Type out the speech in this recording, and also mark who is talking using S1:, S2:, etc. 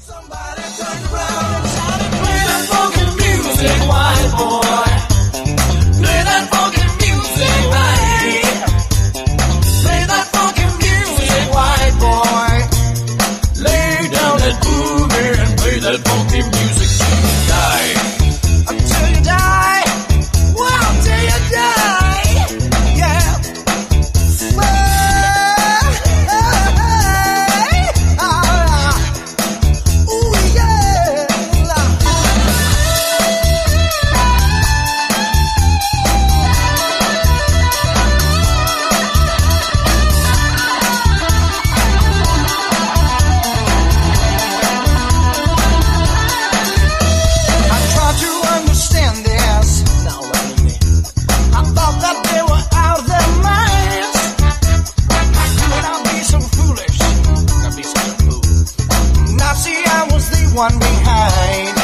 S1: Somebody turned around and shouted, play that funky music, white boy. Play that funky music, right. Play that funky music, white boy. Lay down that boogie and play that funky music till you die. Until you die. Well, till you die. Yeah. One behind.